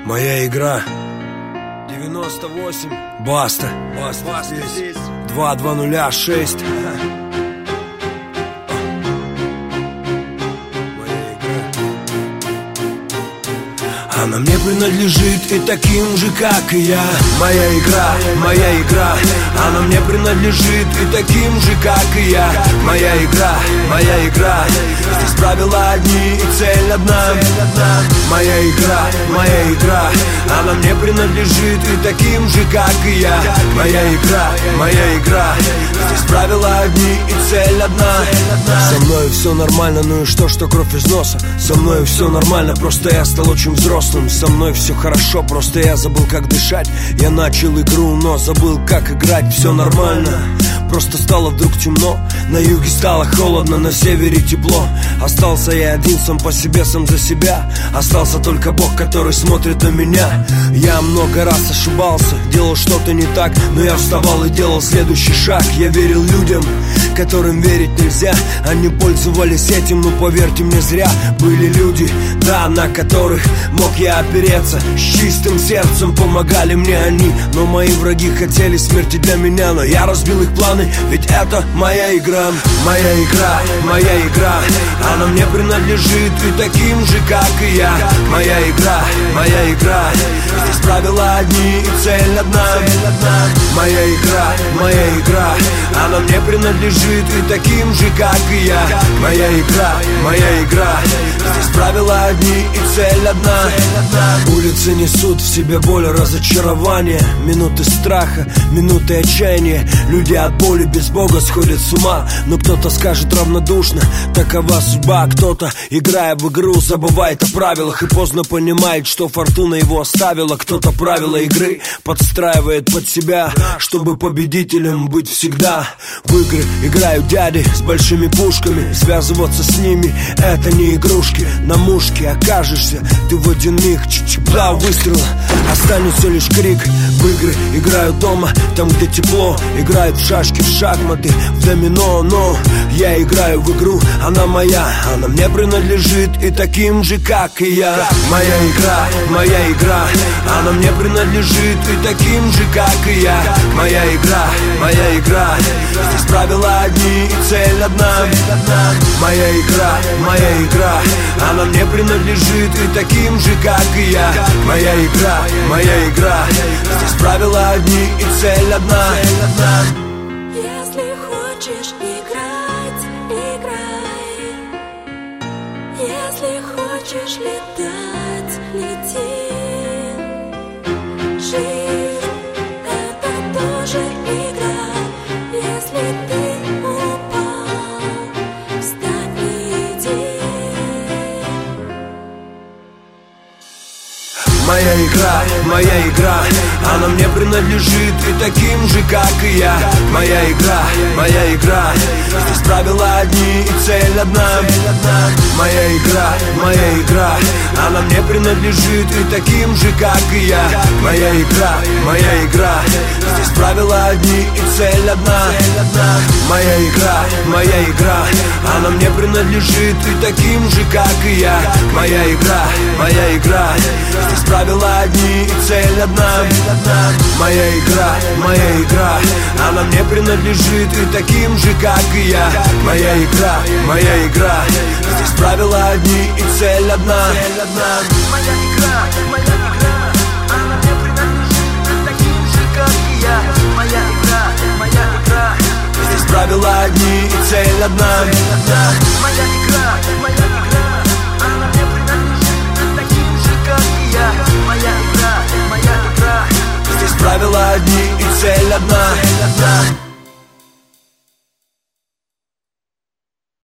Моя игра 98. Баста здесь 2206. Она мне принадлежит и таким же, как и я. Моя игра, моя игра. Она мне принадлежит и таким же, как и я. Моя игра, моя игра. Здесь правила одни и цель одна. Моя игра, моя игра. Она мне принадлежит и таким же, как и я. Моя игра, моя игра. Здесь правила одни и цель одна. Со мной все нормально, ну и что кровь из носа. Со мной все нормально, просто я стал очень взрослым. Со мной все хорошо, просто я забыл, как дышать. Я начал игру, но забыл, как играть. Все нормально, просто стало вдруг темно. На юге стало холодно, на севере тепло. Остался я один, сам по себе, сам за себя. Остался только Бог, который смотрит на меня. Я много раз ошибался, делал что-то не так, но я вставал и делал следующий шаг. Я верил людям, которым верить нельзя. Они пользовались этим, но поверьте мне, зря. Были люди, да, на которых мог я опереться. С чистым сердцем помогали мне они. Но мои враги хотели смерти для меня. Но я разбил их планы, ведь это моя игра. Моя игра, моя игра. Она мне принадлежит и таким же, как и я. Моя игра, моя игра. Здесь правила одни и цель одна. Моя игра, моя игра. Она мне принадлежит и таким же, как и я. Моя игра, моя игра. Здесь правила одни и цель одна. Улицы несут в себе боль, разочарование, минуты страха, минуты отчаяния. Люди от боли без Бога сходят с ума. Но кто-то скажет равнодушно, такова судьба. Кто-то, играя в игру, забывает о правилах и поздно понимает, что фортуна его оставила. Кто-то правила игры подстраивает под себя, чтобы победителем быть всегда. В игры играют дяди с большими пушками. Связываться с ними — это не игрушки. На мушке окажешься ты в один миг. Два выстрела, останется лишь крик. В игры играют дома, там где тепло. Играют в шашки, в шахматы, в домино. Но я играю в игру, она моя. Она мне принадлежит и таким же, как и я. Моя игра, моя игра. Она мне принадлежит и таким же, как и я. Моя игра, моя игра. Здесь правила одни и цель одна. Моя игра, моя игра. Она мне принадлежит и таким же, как и я. Моя игра, моя игра. Здесь правила одни и цель одна. Если хочешь играть, играй. Если хочешь летать, лети. Жизнь — это тоже игра. Если ты упал, встань и иди. Моя игра, моя игра. Она мне принадлежит и таким же, как и я. Моя игра, моя игра. Здесь правила одни и цель одна. Моя игра, моя игра. Она мне принадлежит и таким же, как и я. Моя игра, моя игра. Здесь правила одни и цель одна. Моя игра, моя игра. Она мне принадлежит и таким же, как и я. Моя игра, моя игра. Здесь правила одни и цель одна. Моя игра, моя игра. Она мне принадлежит и таким же, как и я. Моя игра, моя игра. Здесь правила одни и цель одна. Моя игра, моя игра. Она мне принадлежит и таким же, как и я. Моя игра, моя игра. Здесь правила одни и цель одна. Моя игра, моя игра. Она мне принадлежит и таким же, как и я. Моя игра, моя игра. Здесь правила одни и цель одна.